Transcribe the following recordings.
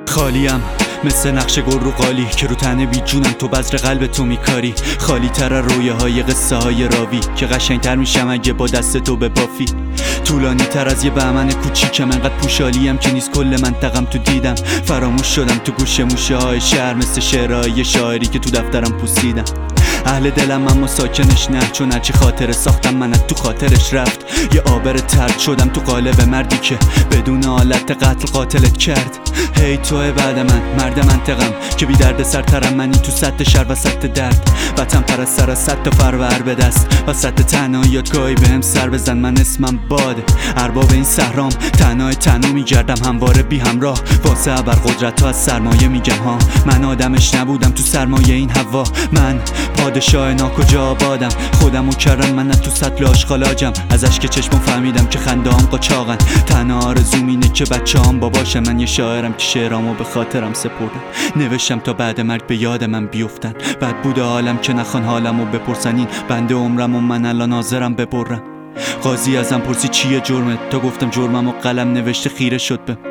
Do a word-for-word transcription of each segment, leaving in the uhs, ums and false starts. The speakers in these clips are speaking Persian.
خالیم مثل نقش گل رو قالی که رو تنه بی جونم تو بذر قلب تو میکاری. خالی تر رویه های قصه های راوی که قشنگ تر میشم اگه با دست تو ببافی. طولانی تر از یه بهمن کوچیکم، انقدر پوشالیم که نیست کل منطقم تو دیدم. فراموش شدم تو گوش موشه های شهر مثل شعرهای شاعری که تو دفترم پوسیدم. اهل دلم اما ساکنش نه، چون هرچی خاطره ساختم من تو خاطرش رفت. یه آبر ترد شدم تو قالب مردی که بدون آلت قتل قاتلت کرد. هی توه بعد من مرد منطقم که بی درد سرترم، منی تو سطح شر و سطح درد. وطن پرستر از سطح فرور به دست و سطح تنهاییات گاهی بهم سر بزن. من اسمم باده ارباب این سهرام، تنهای تنها میگردم همواره بی همراه. واسه ابر قدرت ها از سرمایه میگم ها، من آدمش نبودم تو سرمایه این هوا. من پادشاه ناکجا آبادم، خودمو کردم من تو سطل آشغالاجم. ازش که چشمو فهمیدم که خنده هم قاچاقن. تنها آرزوم اینه که بچه هم باباشم. من یه شاعرم که شعرامو به خاطرم سپردم، نوشتم تا بعد مرگ به یاد من بیفتن. بد بوده حالم که نخوان حالمو بپرسن، این بنده عمرم و من الان حاضرم ببرم. قاضی ازم پرسی چیه جرمت، تا گفتم جرمم و قلم نوشته خیره شد به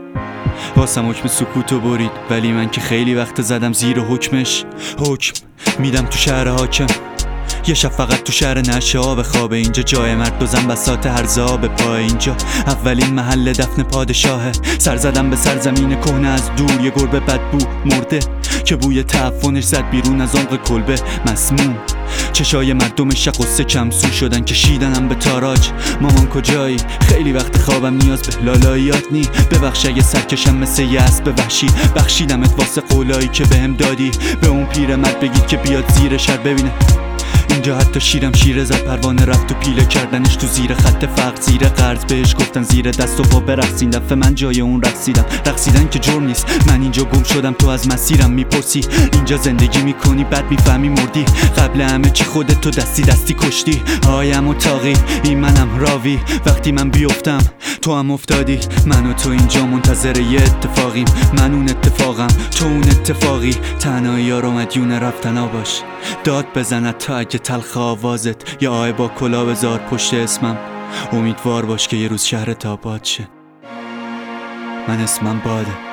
واسم حکم سکوتو برید. ولی من که خیلی وقت زدم زیر حکمش. حکم میدم تو شهر حاکم، یه شب فقط تو شهر نشه آب خوابه. اینجا جای مرد و زن بساط هرزا به پای. اینجا اولین محل دفن پادشاهه. سر زدم به سرزمین کهنه از دور، یه گربه بدبو مرده که بوی تعفنش زد بیرون از عمق کلبه مسموم. چشای مردمش قصه کمسو شدن، کشیدنم به تاراج. مامان کجایی؟ خیلی وقت خوابم نیاز به لالاییات نی. ببخش اگه سرکشم مثل یه اسب وحشی، بخشیدمت واسه قولایی که بهم دادی. به اون پیرمرد بگید که بیاد زیر شر ببینه. اینجا حتی شیرم شیره زد، پروانه رفت و پیله کردنش تو زیر خط فقر. زیر قرض بهش گفتن زیر دست و پا برقصین. دفعه من جای اون رقصیدم، رقصیدن که جرم نیست. من اینجا گم شدم تو از مسیرم میپرسی. اینجا زندگی میکنی بعد میفهمی مردی. قبل همه چی خودت تو دستی دستی کشتی. آیم و تاقی این منم راوی، وقتی من بیفتم تو هم افتادی. من و تو اینجا منتظر یه اتفاقیم، من اون اتفاقم تو اون اتفاقی. تنهایی ها رو مدیون رفتنا باش، داد بزند تا اگه تلخ آوازت. یا آی با کلا بذار پشت اسمم، امیدوار باش که یه روز شهرت آباد شه. من اسمم باده.